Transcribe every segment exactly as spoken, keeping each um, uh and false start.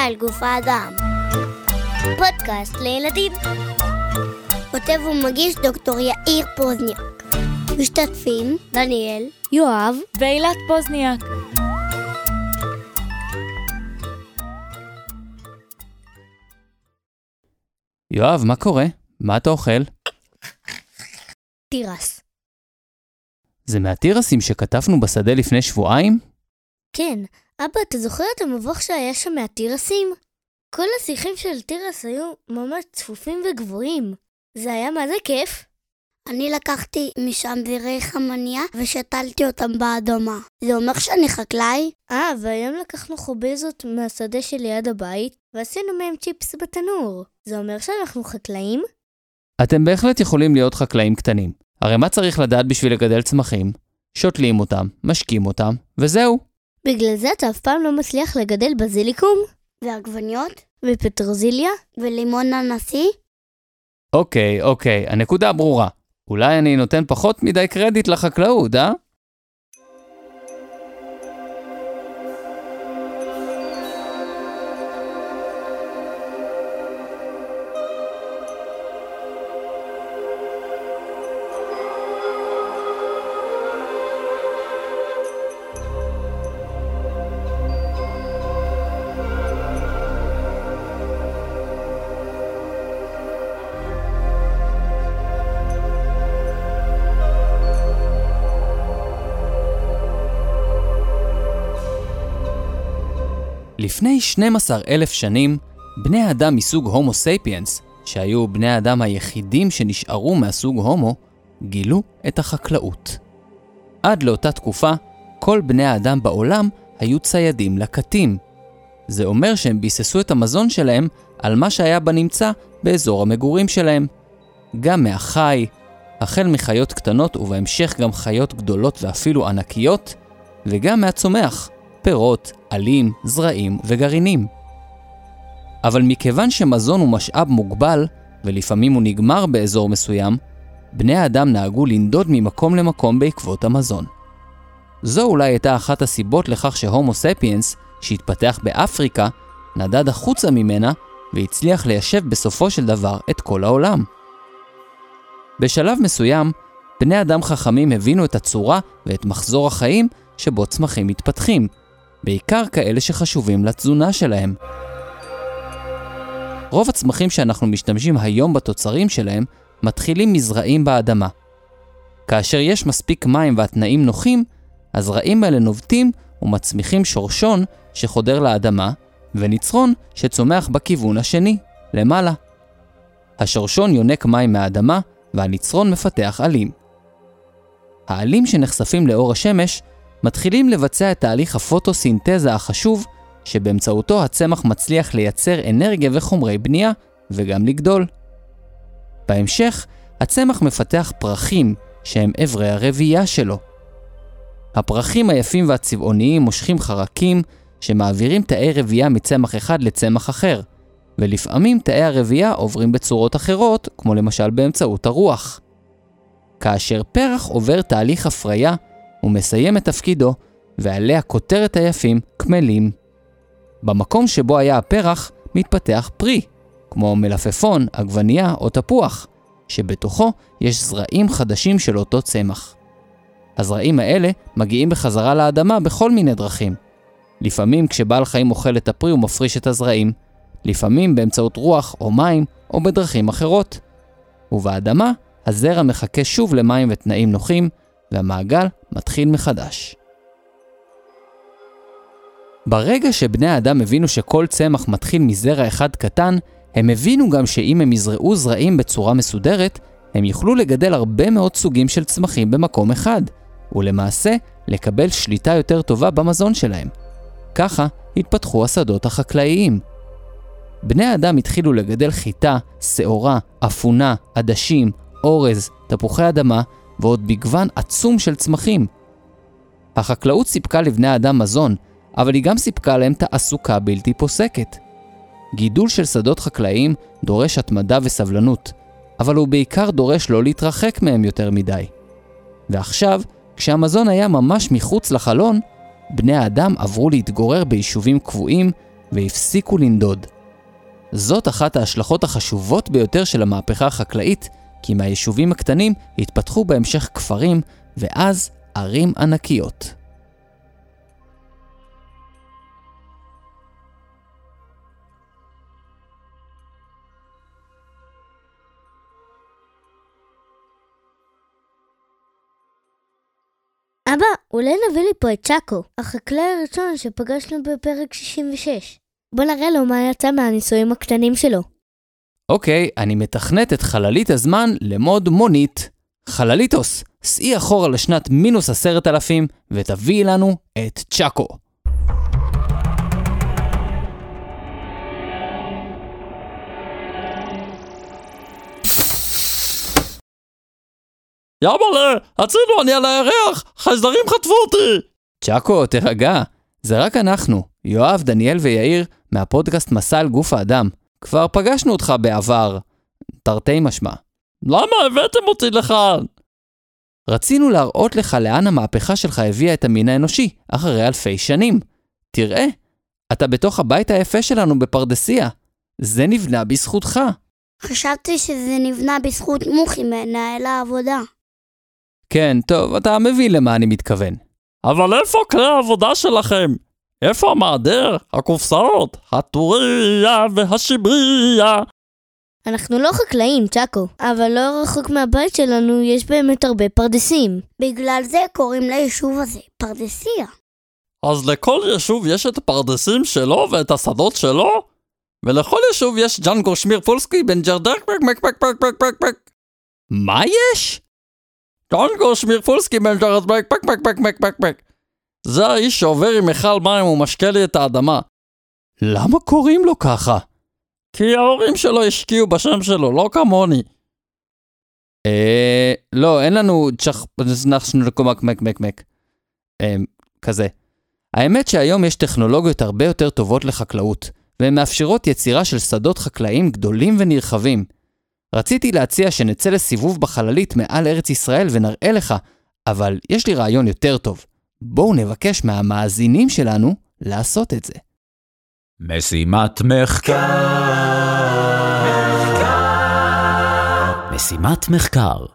על גוף האדם. פודקאסט לילדים. כותב ומגיש דוקטור יאיר פוזניאק. משתתפים דניאל, יואב ואילת פוזניאק. יואב, מה קורה? מה אתה אוכל? תירס. זה מהתירסים שכתבנו בשדה לפני שבועיים? כן, אבא, אתה זוכר את המבוך שהיה שם מהתירסים? כל השיחים של תירס היו ממש צפופים וגבוהים. זה היה מה זה כיף. אני לקחתי משם זרי חמניה ושתלתי אותם באדמה. זה אומר שאני חקלאי? אה, והיום לקחנו חובזות מהשדה שליד הבית ועשינו מהם צ'יפס בתנור. זה אומר שאנחנו חקלאים? אתם בהחלט יכולים להיות חקלאים קטנים. הרי מה צריך לדעת בשביל לגדל צמחים? שותלים אותם, משקים אותם, וזהו. בגלל זה אתה אף פעם לא מצליח לגדל בזיליקום? ועגבניות? ופטרוזיליה? ולימון אנסי? אוקיי, אוקיי, הנקודה ברורה. אולי אני נותן פחות מדי קרדיט לחקלאות, אה? לפני שנים עשר אלף שנים, בני האדם מסוג הומו ספיאנס, שהיו בני האדם היחידים שנשארו מהסוג הומו, גילו את החקלאות. עד לאותה תקופה, כל בני האדם בעולם היו ציידים לקטים. זה אומר שהם ביססו את המזון שלהם על מה שהיה בנמצא באזור המגורים שלהם. גם מהחי, החל מחיות קטנות ובהמשך גם חיות גדולות ואפילו ענקיות, וגם מהצומח. פירות, עלים, זרעים וגרעינים. אבל מכיוון שמזון הוא משאב מוגבל, ולפעמים הוא נגמר באזור מסוים, בני האדם נהגו לנדוד ממקום למקום בעקבות המזון. זו אולי הייתה אחת הסיבות לכך שהומו ספיאנס, שהתפתח באפריקה, נדד החוצה ממנה והצליח ליישב בסופו של דבר את כל העולם. בשלב מסוים, בני אדם חכמים הבינו את הצורה ואת מחזור החיים שבו צמחים מתפתחים, בעיקר כאלה שחשובים לתזונה שלהם. רוב הצמחים שאנחנו משתמשים היום בתוצרים שלהם מתחילים מזרעים באדמה. כאשר יש מספיק מים והתנאים נוחים, הזרעים האלה נובטים ומצמיחים שורשון שחודר לאדמה, וניצרון שצומח בכיוון השני, למעלה. השורשון יונק מים מהאדמה והניצרון מפתח עלים. העלים שנחשפים לאור השמש מתחילים לבצע את תהליך הפוטוסינתזה החשוב, שבאמצעותו הצמח מצליח לייצר אנרגיה וחומרי בנייה, וגם לגדול. בהמשך, הצמח מפתח פרחים, שהם אברי הרבייה שלו. הפרחים היפים והצבעוניים מושכים חרקים, שמעבירים תאי רבייה מצמח אחד לצמח אחר, ולפעמים תאי הרבייה עוברים בצורות אחרות, כמו למשל באמצעות הרוח. כאשר פרח עובר תהליך הפריה, הוא מסיים את תפקידו, ועליה כותרת היפים קמלים. במקום שבו היה הפרח, מתפתח פרי, כמו מלפפון, עגבנייה או תפוח, שבתוכו יש זרעים חדשים של אותו צמח. הזרעים האלה מגיעים בחזרה לאדמה בכל מיני דרכים. לפעמים כשבעל חיים אוכל את הפרי הוא מפריש את הזרעים, לפעמים באמצעות רוח או מים או בדרכים אחרות. ובאדמה, הזרע מחכה שוב למים ותנאים נוחים, והמעגל מתחיל מחדש. ברגע שבני האדם הבינו שכל צמח מתחיל מזרע אחד קטן, הם הבינו גם שאם הם יזרעו זרעים בצורה מסודרת, הם יוכלו לגדל הרבה מאוד סוגים של צמחים במקום אחד, ולמעשה לקבל שליטה יותר טובה במזון שלהם. ככה התפתחו השדות החקלאיים. בני האדם התחילו לגדל חיטה, שעורה, אפונה, עדשים, אורז, תפוחי אדמה, ועוד מגוון עצום של צמחים. החקלאות סיפקה לבני האדם מזון, אבל היא גם סיפקה להם תעסוקה בלתי פוסקת. גידול של שדות חקלאיים דורש התמדה וסבלנות, אבל הוא בעיקר דורש לא להתרחק מהם יותר מדי. ועכשיו, כשהמזון היה ממש מחוץ לחלון, בני האדם עברו להתגורר ביישובים קבועים, והפסיקו לנדוד. זאת אחת ההשלכות החשובות ביותר של המהפכה החקלאית, כי מהיישובים הקטנים התפתחו בהמשך כפרים ואז ערים ענקיות. אבא, אולי נביא לי פה את צ'אקו, החקלאי הראשון שפגשנו בפרק שישים ושש. בוא נראה לו מה יצא מהניסויים הקטנים שלו. אוקיי, אני מתכנת את חללית הזמן למוד מונית. חלליתוס, סעי אחורה לשנת מינוס עשרת אלפים ותביא לנו את צ'אקו. יאמלה, הצינו, אני על הירח, חייזרים חטפו אותי. צ'אקו, תרגע. זה רק אנחנו, יואב, דניאל ויאיר, מהפודקאסט מסע על גוף האדם. כבר פגשנו אותך בעבר, תרתי משמע. למה הבאתם אותי לכאן? רצינו להראות לך לאן המהפכה שלך הביאה את המין האנושי, אחרי אלפי שנים. תראה, אתה בתוך הבית היפה שלנו בפרדסיה. זה נבנה בזכותך. חשבתי שזה נבנה בזכות מוחי מנהל העבודה. כן, טוב, אתה מבין למה אני מתכוון. אבל איפה כלי העבודה שלכם? איפה המעדר, הקופסאות, הטוריה והשיבריה? אנחנו לא חקלאים, צ'אקו, אבל לא רחוק מהבית שלנו יש באמת הרבה פרדסים. בגלל זה קוראים ליישוב הזה פרדסיה. אז לכל יישוב יש את הפרדסים שלו ואת השדות שלו? ולכל יישוב יש ג'נגו שמיר פולסקי בן ג'רדק פק פק פק פק פק פק פק. מה יש? ג'נגו שמיר פולסקי בן ג'רדק פק פק פק פק פק פק. זה האיש שעובר עם מיכל מים ומשקה לי את האדמה. למה קוראים לו ככה? כי ההורים שלו השקיעו בשם שלו, לא כמוני. אה, לא, אין לנו צ'ח נקומק מק מק מק. אה, כזה. האמת שהיום יש טכנולוגיות הרבה יותר טובות לחקלאות, והן מאפשרות יצירה של שדות חקלאיים גדולים ונרחבים. רציתי להציע שנצא לסיבוב בחללית מעל ארץ ישראל ונראה לך, אבל יש לי רעיון יותר טוב. בואו נבקש מהמאזינים שלנו לעשות את זה. משימת מחקר. מחקר. משימת מחקר.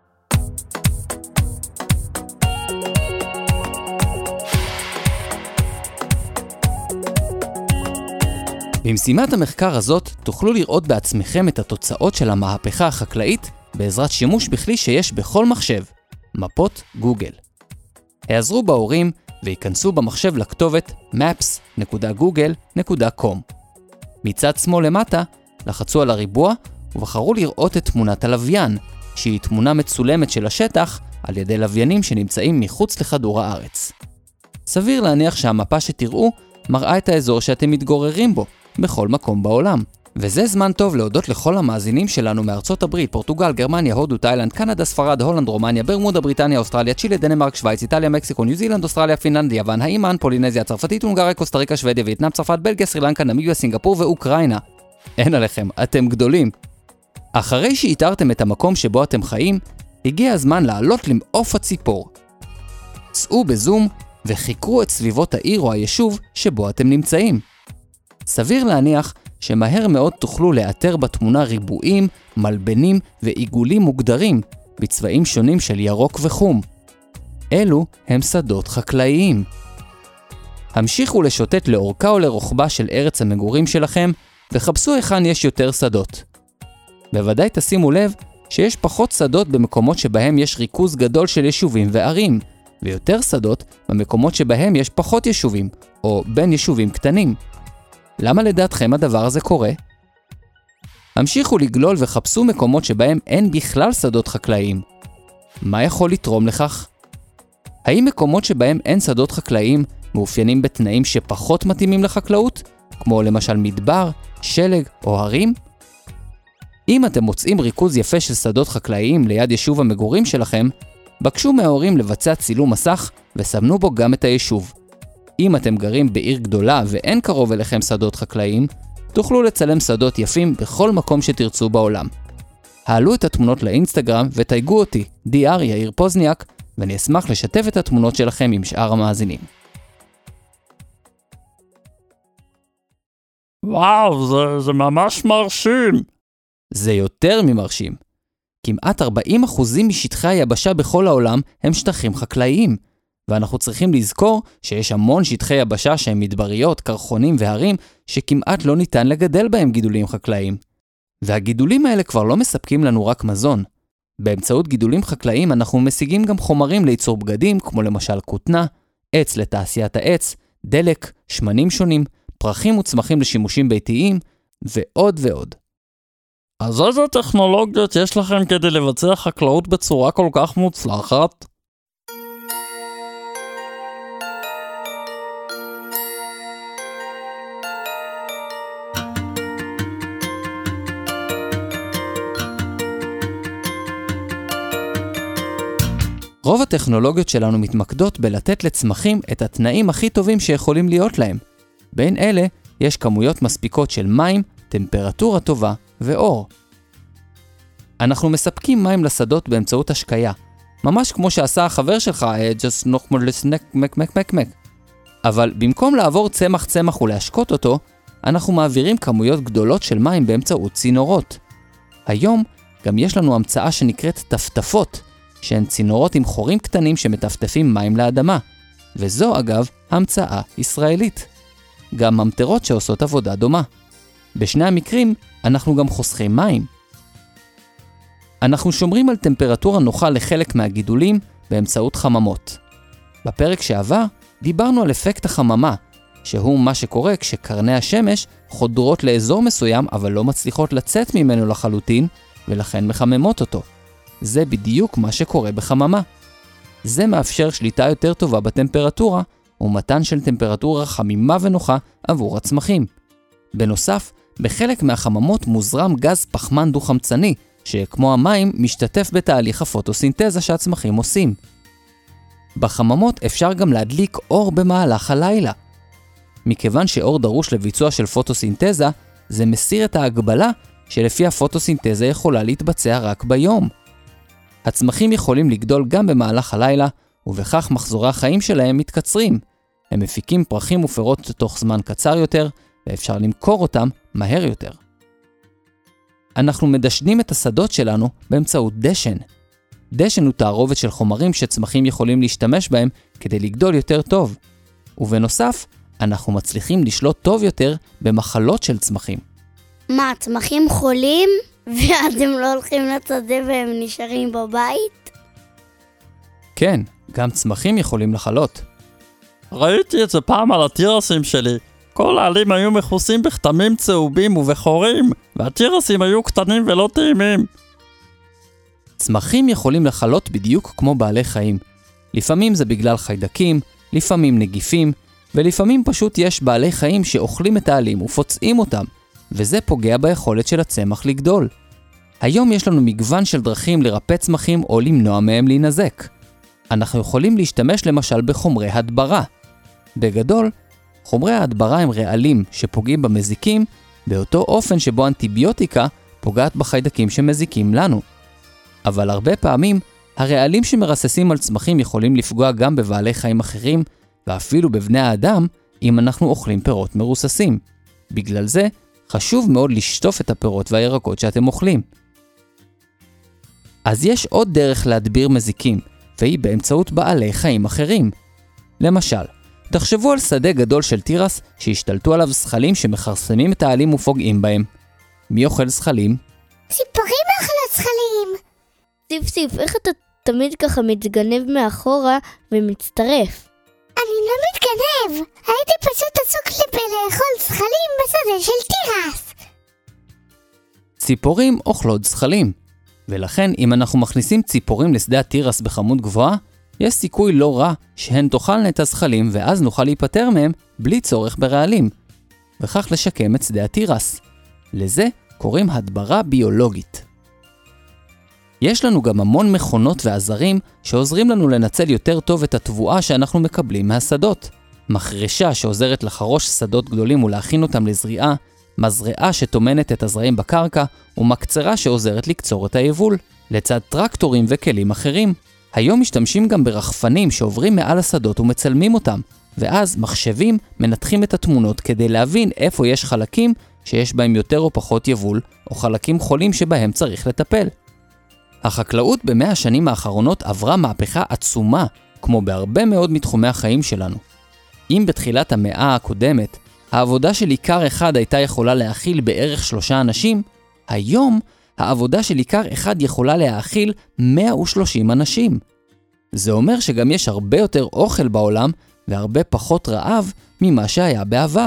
במשימת המחקר הזאת תוכלו לראות בעצמכם את התוצאות של המהפכה החקלאית בעזרת שימוש בכלי שיש בכל מחשב, מפות גוגל. העזרו בהורים וייכנסו במחשב לכתובת maps דוט גוגל דוט קום. מצד שמאל למטה לחצו על הריבוע ובחרו לראות את תמונת הלוויין, שהיא תמונה מצולמת של השטח על ידי לוויינים שנמצאים מחוץ לכדור הארץ. סביר להניח שהמפה שתראו מראה את האזור שאתם מתגוררים בו, בכל מקום בעולם. וזה זמן טוב להודות לכל המאזינים שלנו מארצות הברית, פורטוגל, גרמניה, הודו, תאילנד, קנדה, ספרד, הולנד, רומניה, ברמודה, בריטניה, אוסטרליה, צ'ילה, דנמרק, שוויץ, איטליה, מקסיקו, ניו זילנד, אוסטרליה, פינלנד, יוון, האימן, פולינזיה, צרפתית, הונגריה, קוסטה ריקה, שוודיה, וייטנאם, צרפת, בלגיה, סרילנקה, נמיביה, סינגפור ואוקראינה. אין עליכם, אתם גדולים. אחרי שאיתרתם את המקום שבו אתם חיים, הגיע הזמן לעלות למעוף הציפור. צאו בזום וחיקרו את סביבות העיר או היישוב שבו אתם נמצאים. סביר להניח שמהר מאוד תוכלו לאתר בתמונה ריבועים, מלבנים ועיגולים מוגדרים בצבעים שונים של ירוק וחום. אלו הם שדות חקלאיים. המשיכו לשוטט לאורכה או לרוחבה של ארץ המגורים שלכם וחפשו היכן יש יותר שדות. בוודאי תשימו לב שיש פחות שדות במקומות שבהם יש ריכוז גדול של יישובים וערים, ויותר שדות במקומות שבהם יש פחות יישובים, או בין יישובים קטנים. למה לדעתכם הדבר הזה קורה? המשיכו לגלול וחפשו מקומות שבהם אין בכלל שדות חקלאיים. מה יכול לתרום לכך? האם מקומות שבהם אין שדות חקלאיים מאופיינים בתנאים שפחות מתאימים לחקלאות, כמו למשל מדבר, שלג או הרים? אם אתם מוצאים ריכוז יפה של שדות חקלאיים ליד יישוב המגורים שלכם, בקשו מההורים לבצע צילום מסך וסמנו בו גם את היישוב. אם אתם גרים בעיר גדולה ואין קרוב אליכם שדות חקלאיים, תוכלו לצלם שדות יפים בכל מקום שתרצו בעולם. העלו את התמונות לאינסטגרם ותייגו אותי, די אר יאיר פוזניאק, ואני אשמח לשתף את התמונות שלכם עם שאר המאזינים. וואו, זה, זה ממש מרשים. זה יותר ממרשים. כמעט ארבעים אחוז משטחי היבשה בכל העולם הם שטחים חקלאיים, ואנחנו צריכים לזכור שיש המון שטחי יבשה שהם מדבריות, קרחונים והרים, שכמעט לא ניתן לגדל בהם גידולים חקלאיים. והגידולים האלה כבר לא מספקים לנו רק מזון. באמצעות גידולים חקלאיים אנחנו משיגים גם חומרים לייצור בגדים, כמו למשל כותנה, עץ לתעשיית העץ, דלק, שמנים שונים, פרחים וצמחים לשימושים ביתיים, ועוד ועוד. אז איזה טכנולוגיות יש לכם כדי לבצע חקלאות בצורה כל כך מוצלחת? רוב הטכנולוגיות שלנו מתמקדות בלתת לצמחים את התנאים הכי טובים שיכולים להיות להם. בין אלה יש כמויות מספיקות של מים, טמפרטורה טובה ואור. אנחנו מספקים מים לשדות באמצעות השקיה, ממש כמו שעשה החבר שלך, just נוח מלסנק מק מק מק מק. אבל במקום לעבור צמח צמח ולהשקות אותו, אנחנו מעבירים כמויות גדולות של מים באמצעות צינורות. היום גם יש לנו המצאה שנקראת טפטפות, שהן צינורות עם חורים קטנים שמטפטפים מים לאדמה, וזו אגב המצאה ישראלית. גם ממטרות שעושות עבודה דומה. בשני המקרים אנחנו גם חוסכים מים. אנחנו שומרים על טמפרטורה נוחה לחלק מהגידולים באמצעות חממות. בפרק שעבר דיברנו על אפקט החממה, שהוא מה שקורה כשקרני השמש חודרות לאזור מסוים אבל לא מצליחות לצאת ממנו לחלוטין ולכן מחממות אותו. זה בדיוק מה שקורה בחממה. זה מאפשר שליטה יותר טובה בטמפרטורה ומתן של טמפרטורה חמימה ונוחה עבור הצמחים. בנוסף, בחלק מהחממות מוזרם גז פחמן דו-חמצני, שכמו המים משתתף בתהליך הפוטוסינתזה שהצמחים עושים. בחממות אפשר גם להדליק אור במהלך הלילה. מכיוון שאור דרוש לביצוע של פוטוסינתזה, זה מסיר את ההגבלה שלפי הפוטוסינתזה יכולה להתבצע רק ביום. הצמחים יכולים לגדול גם במהלך הלילה, ובכך מחזורי החיים שלהם מתקצרים. הם מפיקים פרחים ופירות תוך זמן קצר יותר, ואפשר למכור אותם מהר יותר. אנחנו מדשנים את השדות שלנו באמצעות דשן. דשן הוא תערובת של חומרים שצמחים יכולים להשתמש בהם כדי לגדול יותר טוב. ובנוסף, אנחנו מצליחים לשלוט טוב יותר במחלות של צמחים. מה, צמחים חולים? ואז הם לא הולכים לצדה והם נשארים בבית? כן, גם צמחים יכולים לחלות. ראיתי את זה פעם על התירסים שלי. כל העלים היו מכוסים בכתמים צהובים ובחורים, והתירסים היו קטנים ולא טעימים. צמחים יכולים לחלות בדיוק כמו בעלי חיים. לפעמים זה בגלל חיידקים, לפעמים נגיפים, ולפעמים פשוט יש בעלי חיים שאוכלים את העלים ופוצעים אותם, וזה פוגע ביכולת של הצמח לגדול. היום יש לנו מגוון של דרכים לרפא צמחים או למנוע מהם להינזק. אנחנו יכולים להשתמש למשל בחומרי הדברה. בגדול, חומרי ההדברה הם רעלים שפוגעים במזיקים באותו אופן שבו אנטיביוטיקה פוגעת בחיידקים שמזיקים לנו. אבל הרבה פעמים, הרעלים שמרססים על צמחים יכולים לפגוע גם בבעלי חיים אחרים, ואפילו בבני האדם, אם אנחנו אוכלים פירות מרוססים. בגלל זה, חשוב מאוד לשטוף את הפירות והירקות שאתם אוכלים. אז יש עוד דרך להדביר מזיקים, והיא באמצעות בעלי חיים אחרים. למשל, תחשבו על שדה גדול של תירס שהשתלטו עליו זחלים שמחרסמים את העלים ופוגעים בהם. מי אוכל זחלים? ציפורים אוכלות זחלים. סיף סיף, איך אתה תמיד ככה מתגנב מאחורה ומצטרף? אני לא מתגנב, הייתי פשוט עסוק לאכול זחלים בשדה של תירס. ציפורים אוכלות זחלים, ולכן אם אנחנו מכניסים ציפורים לשדה התירס בכמות גבוהה, יש סיכוי לא רע שהן תאכלנה את הזחלים ואז נוכל להיפטר מהם בלי צורך ברעלים, וכך לשקם את שדה התירס. לזה קוראים הדברה ביולוגית. יש לנו גם המון מכונות ועזרים שעוזרים לנו לנצל יותר טוב את התבואה שאנחנו מקבלים מהשדות. מחרשה שעוזרת לחרוש שדות גדולים ולהכין אותם לזריעה, מזרעה שתומנת את הזרעים בקרקע, ומקצרה שעוזרת לקצור את היבול, לצד טרקטורים וכלים אחרים. היום משתמשים גם ברחפנים שעוברים מעל השדות ומצלמים אותם, ואז מחשבים מנתחים את התמונות כדי להבין איפה יש חלקים שיש בהם יותר או פחות יבול, או חלקים חולים שבהם צריך לטפל. החקלאות במאה השנים האחרונות עברה מהפכה עצומה, כמו בהרבה מאוד מתחומי החיים שלנו. אם בתחילת המאה הקודמת, העבודה של עיקר אחד הייתה יכולה להאכיל בערך שלושה אנשים, היום העבודה של עיקר אחד יכולה להאכיל מאה ושלושים אנשים. זה אומר שגם יש הרבה יותר אוכל בעולם, והרבה פחות רעב ממה שהיה בעבר.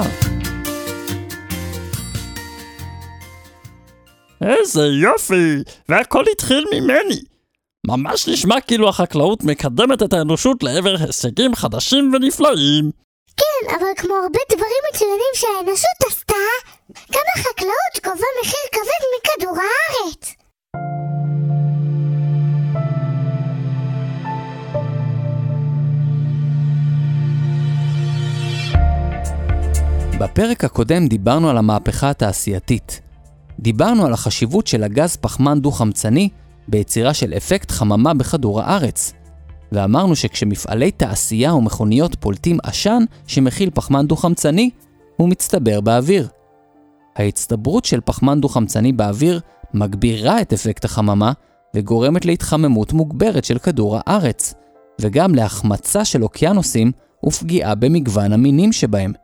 איזה יופי, והכל התחיל ממני. ממש נשמע כאילו החקלאות מקדמת את האנושות לעבר הישגים חדשים ונפלאים. כן, אבל כמו הרבה דברים מצוינים שהאנושות עשתה, גם החקלאות גובה מחיר כבד מכדור הארץ. בפרק הקודם דיברנו על המהפכה התעשייתית. דיברנו על החשיבות של הגז פחמן דו-חמצני ביצירה של אפקט חממה בכדור הארץ. ואמרנו שכשמפעלי תעשייה ומכוניות פולטים עשן שמכיל פחמן דו-חמצני, הוא מצטבר באוויר. ההצטברות של פחמן דו-חמצני באוויר מגבירה את אפקט החממה וגורמת להתחממות מוגברת של כדור הארץ, וגם להחמצה של אוקיינוסים ופגיעה במגוון המינים שבהם.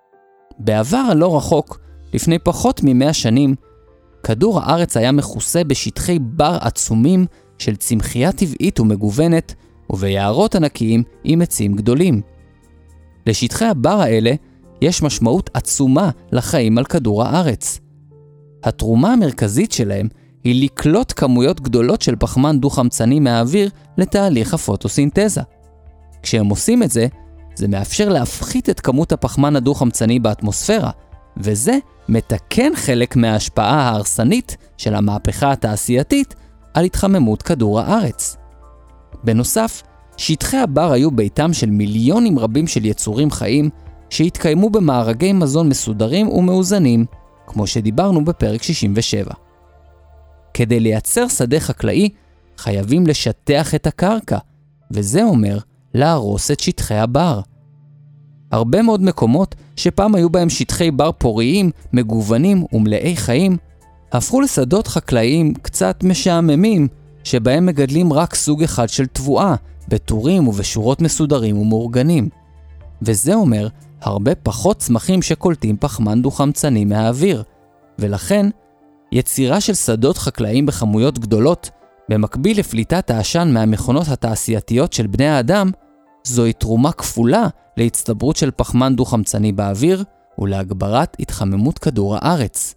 בעבר הלא רחוק, לפני פחות ממאה שנים, כדור הארץ היה מכוסה בשטחי בר עצומים של צמחייה טבעית ומגוונת, וביערות ענקיים עם עצים גדולים. לשטחי הבר האלה יש משמעות עצומה לחיים על כדור הארץ. התרומה המרכזית שלהם היא לקלוט כמויות גדולות של פחמן דו-חמצני מהאוויר לתהליך הפוטוסינתזה. כשהם עושים את זה, זה מאפשר להפחית את כמות הפחמן הדו-חמצני באטמוספירה, וזה מתקן חלק מההשפעה ההרסנית של המהפכה התעשייתית על התחממות כדור הארץ. בנוסף, שטחי הבר היו ביתם של מיליונים רבים של יצורים חיים שהתקיימו במארגי מזון מסודרים ומאוזנים, כמו שדיברנו בפרק שישים ושבע. כדי לייצר שדה חקלאי, חייבים לשטח את הקרקע, וזה אומר להרוס את שטחי הבר. הרבה מאוד מקומות שפעם היו בהם שטחי בר פוריים, מגוונים ומלאי חיים, הפכו לשדות חקלאיים קצת משעממים, שבהם מגדלים רק סוג אחד של תבואה, בטורים ובשורות מסודרים ומאורגנים. וזה אומר הרבה פחות צמחים שקולטים פחמן דו-חמצני מהאוויר, ולכן יצירה של שדות חקלאיים בכמויות גדולות, במקביל לפליטת העשן מהמכונות התעשייתיות של בני האדם, זוהי תרומה כפולה להצטברות של פחמן דו-חמצני באוויר ולהגברת התחממות כדור הארץ.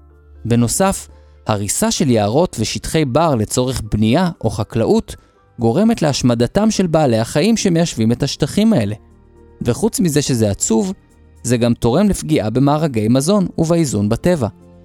בנוסף, הריסה של יערות ושטחי בר לצורך בנייה או חקלאות גורמת להשמדתם של בעלי החיים שמיישבים את השטחים האלה. וחוץ מזה שזה עצוב, זה גם תורם לפגיעה במארגי מזון ובאיזון בטבע.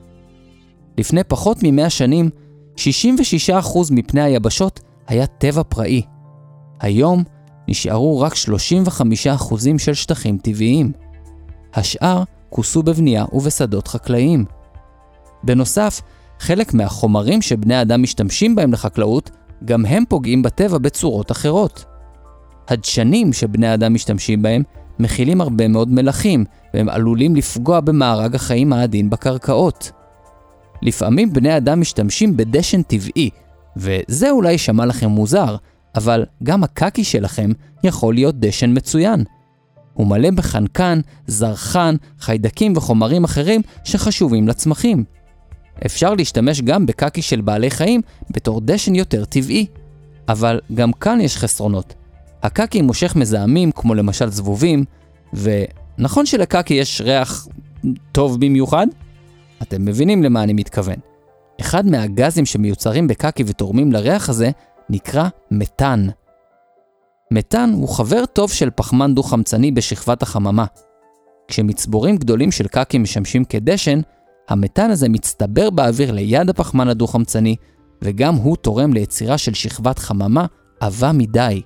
לפני פחות ממאה שנים, שישים ושישה אחוז מפני היבשות היה טבע פראי. היום נשארו רק שלושים וחמישה אחוז של שטחים טבעיים. השאר כוסו בבנייה ובשדות חקלאיים. בנוסף, חלק מהחומרים שבני האדם משתמשים בהם לחקלאות, גם הם פוגעים בטבע בצורות אחרות. הדשנים שבני האדם משתמשים בהם מכילים הרבה מאוד מלחים, והם עלולים לפגוע במארג החיים העדין בקרקעות. לפעמים בני אדם משתמשים בדשן טבעי, וזה אולי שמע לכם מוזר, אבל גם הקקי שלכם יכול להיות דשן מצוין. הוא מלא בחנקן, זרחן, חיידקים וחומרים אחרים שחשובים לצמחים. אפשר להשתמש גם בקקי של בעלי חיים בתור דשן יותר טבעי. אבל גם כאן יש חסרונות. הקקי מושך מזהמים כמו למשל זבובים, ונכון שלקקי יש ריח טוב במיוחד? אתם מבינים למה אני מתכוון. אחד מהגזים שמיוצרים בקקי ותורמים לריח הזה נקרא מתאן. מתאן הוא חבר טוב של פחמן דו-חמצני בשכבת החממה. כשמצבורים גדולים של קקי משמשים כדשן, המתאן הזה מצטבר באוויר ליד הפחמן הדו-חמצני, וגם הוא תורם ליצירה של שכבת חממה עבה מדי.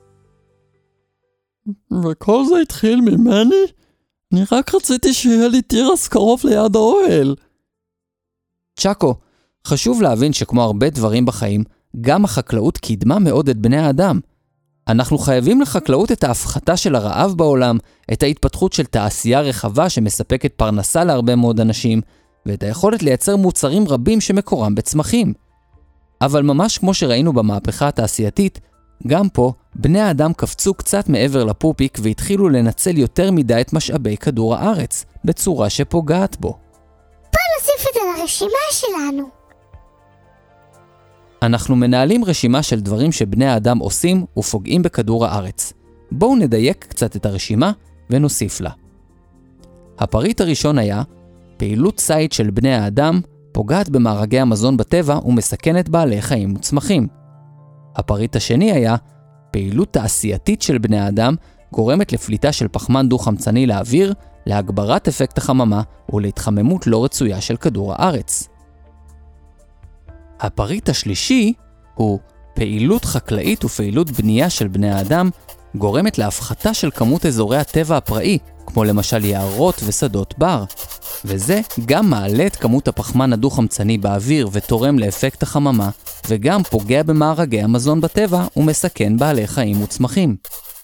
וכל זה התחיל ממני? אני רק רציתי שיהיה לי תירס קרוב ליד האוהל. צ'אקו, חשוב להבין שכמו הרבה דברים בחיים, גם החקלאות קידמה מאוד את בני האדם. אנחנו חייבים לחקלאות את ההפחתה של הרעב בעולם, את ההתפתחות של תעשייה רחבה שמספקת פרנסה להרבה מאוד אנשים, ואת היכולת לייצר מוצרים רבים שמקורם בצמחים. אבל ממש כמו שראינו במהפכה התעשייתית, גם פה בני האדם קפצו קצת מעבר לפופיק והתחילו לנצל יותר מדי את משאבי כדור הארץ, בצורה שפוגעת בו. בוא נוסיף את זה לרשימה שלנו. אנחנו מנהלים רשימה של דברים שבני האדם עושים ופוגעים בכדור הארץ. בואו נדייק קצת את הרשימה ונוסיף לה. הפריט הראשון היה, פעילות ציד של בני האדם פוגעת במארגי המזון בטבע ומסכנת בעלי חיים וצמחים. הפריט השני היה, פעילות תעשייתית של בני האדם גורמת לפליטה של פחמן דו-חמצני לאוויר, להגברת אפקט החממה ולהתחממות לא רצויה של כדור הארץ. הפריט השלישי הוא פעילות חקלאית ופעילות בנייה של בני האדם גורמת להפחתה של כמות אזורי הטבע הפראי, כמו למשל יערות ושדות בר. וזה גם מעלה את כמות הפחמן הדו-חמצני באוויר ותורם לאפקט החממה, וגם פוגע במארגי המזון בטבע ומסכן בעלי חיים וצמחים.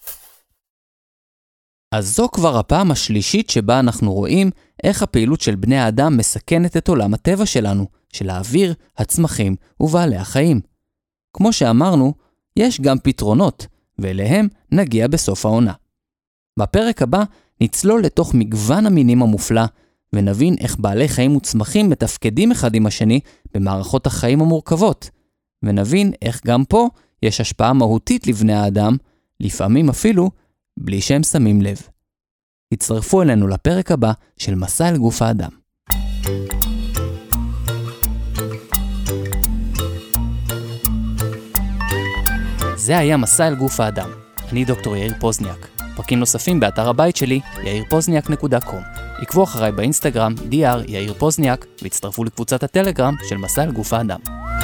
אז זו כבר הפעם השלישית שבה אנחנו רואים איך הפעילות של בני האדם מסכנת את עולם הטבע שלנו, של האוויר, הצמחים ובעלי החיים. כמו שאמרנו, יש גם פתרונות, ואליהם נגיע בסוף העונה. בפרק הבא נצלול לתוך מגוון המינים המופלא, ונבין איך בעלי חיים וצמחים מתפקדים אחד עם השני במערכות החיים המורכבות, ונבין איך גם פה יש השפעה מהותית לבני האדם, לפעמים אפילו בלי שהם שמים לב. הצטרפו אלינו לפרק הבא של מסע אל גוף האדם. זה היה מסע אל גוף האדם. אני דוקטור יאיר פוזניאק. פרקים נוספים באתר הבית שלי, יאיר פוזניאק נקודה קום. עקבו אחריי באינסטגרם, די אר יאיר פוזניאק, והצטרפו לקבוצת הטלגרם של מסע אל גוף האדם.